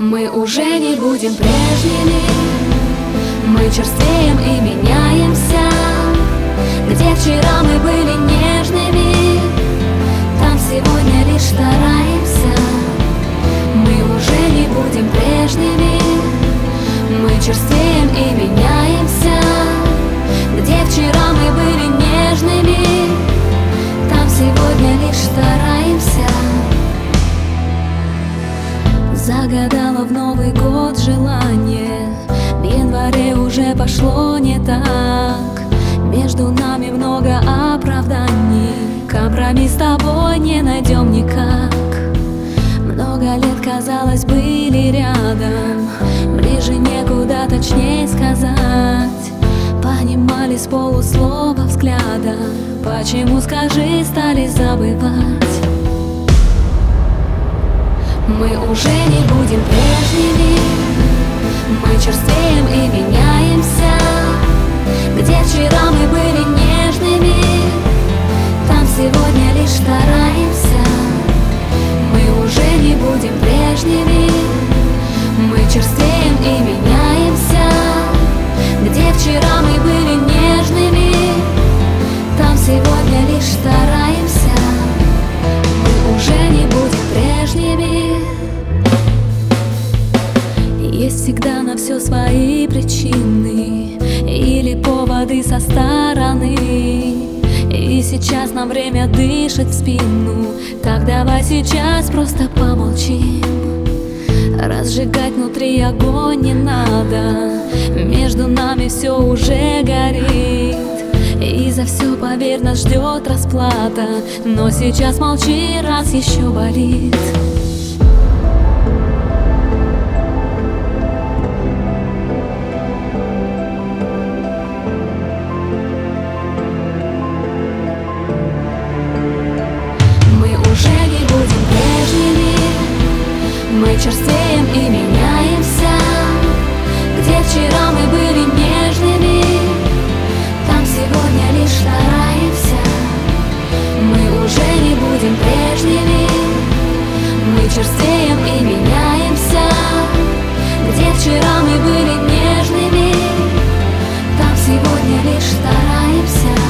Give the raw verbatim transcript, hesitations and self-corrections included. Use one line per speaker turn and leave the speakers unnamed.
Мы уже не будем прежними, мы черствеем и меняемся. Где вчера мы были нежными, там сегодня лишь стараемся. Мы уже не будем прежними, мы черствеем и меняемся. Где вчера мы были нежными, там сегодня лишь стараемся. Загадала в Новый год желание, в январе уже пошло не так. Между нами много оправданий, компромисс с тобой не найдем никак. Много лет, казалось, были рядом, ближе некуда, точнее сказать. Понимали с полуслова взгляда, почему, скажи, стали забывать. Мы уже не будем прежними, мы черствеем и меняемся. Где вчера мы были нежными, там сегодня лишь стараемся. Мы уже не будем прежними, мы черствеем и меняемся. Где вчера мы были нежными, там сегодня лишь стараемся. Мы уже не будем прежними. Есть всегда на все свои причины или поводы со стороны. И сейчас нам время дышать в спину, так давай сейчас просто помолчим. Разжигать внутри огонь не надо, между нами все уже горит. И за все, поверь, нас ждет расплата, но сейчас молчи, раз еще болит. Мы черствеем и меняемся. Где вчера мы были нежными, там сегодня лишь стараемся. Мы уже не будем прежними, мы черствеем и меняемся. Где вчера мы были нежными, там сегодня лишь стараемся.